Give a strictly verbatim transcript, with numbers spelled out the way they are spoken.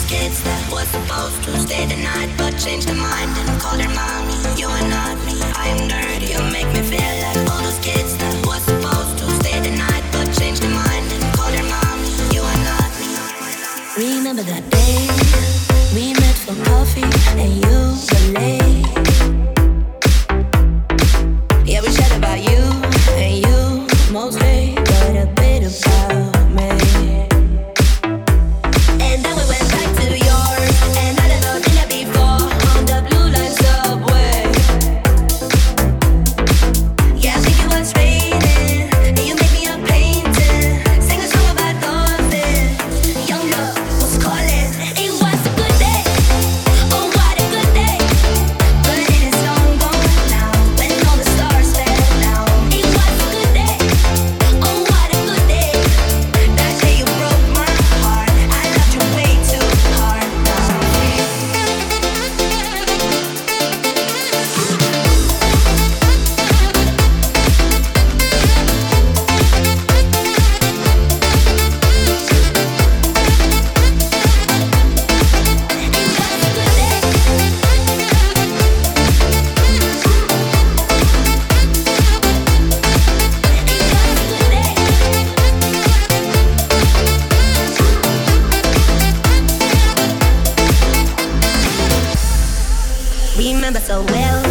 kids that was supposed to stay the night but changed their mind and called her mommy. You are not me, I am dirty. You make me feel like all those kids that was supposed to stay the night but changed their mind and called her mommy. You are not me. Remember that day we met for coffee and you were late. Yeah, we chat about you and you mostly, but a bit about me. And then we went back to yours, and I never been there before on the blue line subway. Yeah, I think it was raining, and you made me a painting. Sing a song about dolphins. Young love was calling. It was a good day. Oh, what a good day. But it is long gone now, when all the stars fell down. It was a good day. Oh, what a good day. That day you broke my heart. I loved you way too hard. Remember so well